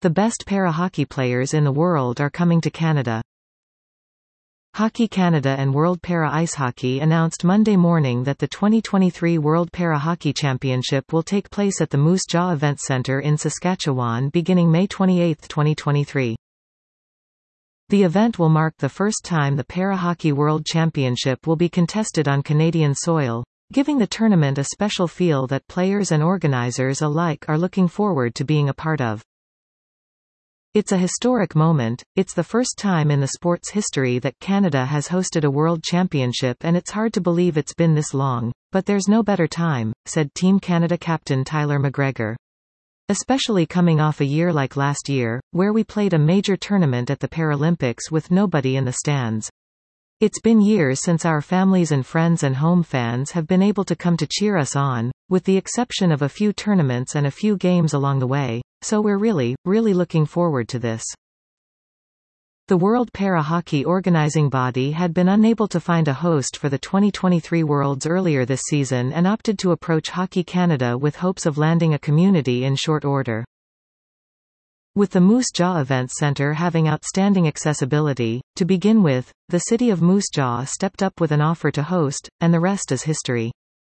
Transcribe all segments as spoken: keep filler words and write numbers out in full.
The best para-hockey players in the world are coming to Canada. Hockey Canada and World Para Ice Hockey announced Monday morning that the twenty twenty-three World Para Hockey Championship will take place at the Moose Jaw Event Centre in Saskatchewan beginning May twenty-eighth, twenty twenty-three. The event will mark the first time the Para Hockey World Championship will be contested on Canadian soil, giving the tournament a special feel that players and organizers alike are looking forward to being a part of. It's a historic moment. It's the first time in the sport's history that Canada has hosted a world championship, and it's hard to believe it's been this long, but there's no better time, said Team Canada captain Tyler McGregor. Especially coming off a year like last year, where we played a major tournament at the Paralympics with nobody in the stands. It's been years since our families and friends and home fans have been able to come to cheer us on, with the exception of a few tournaments and a few games along the way, so we're really, really looking forward to this. The World Para Hockey organizing body had been unable to find a host for the twenty twenty-three Worlds earlier this season and opted to approach Hockey Canada with hopes of landing a community in short order. With the Moose Jaw Events Centre having outstanding accessibility, to begin with, the city of Moose Jaw stepped up with an offer to host, and the rest is history.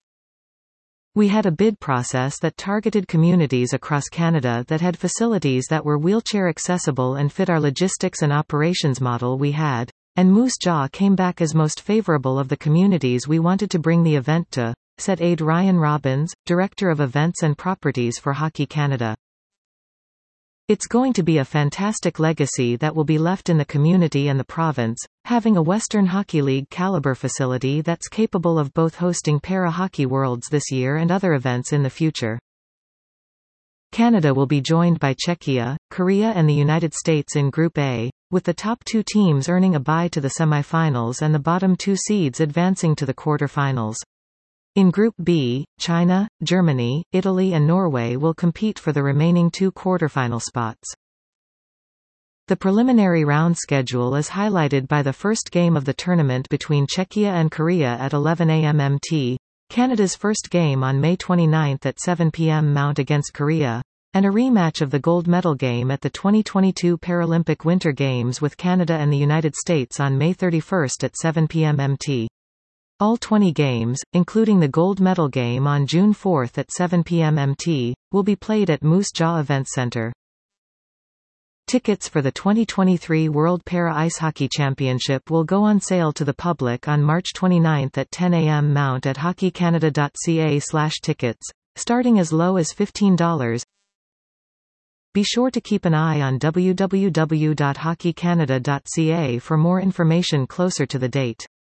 We had a bid process that targeted communities across Canada that had facilities that were wheelchair accessible and fit our logistics and operations model we had, and Moose Jaw came back as most favourable of the communities we wanted to bring the event to, said Aide Ryan Robbins, Director of Events and Properties for Hockey Canada. It's going to be a fantastic legacy that will be left in the community and the province, having a Western Hockey League caliber facility that's capable of both hosting Para Hockey Worlds this year and other events in the future. Canada will be joined by Czechia, Korea and the United States in Group A, with the top two teams earning a bye to the semifinals and the bottom two seeds advancing to the quarter-finals. In Group B, China, Germany, Italy and Norway will compete for the remaining two quarterfinal spots. The preliminary round schedule is highlighted by the first game of the tournament between Czechia and Korea at eleven a m M T, Canada's first game on May twenty-ninth at seven p m Mount against Korea, and a rematch of the gold medal game at the twenty twenty-two Paralympic Winter Games with Canada and the United States on May thirty-first at seven p m M T. All twenty games, including the gold medal game on June fourth at seven p m M T, will be played at Moose Jaw Event Centre. Tickets for the twenty twenty-three World Para Ice Hockey Championship will go on sale to the public on March twenty-ninth at ten a m Mount at hockey canada dot c a slash tickets, starting as low as fifteen dollars. Be sure to keep an eye on w w w dot hockey canada dot c a for more information closer to the date.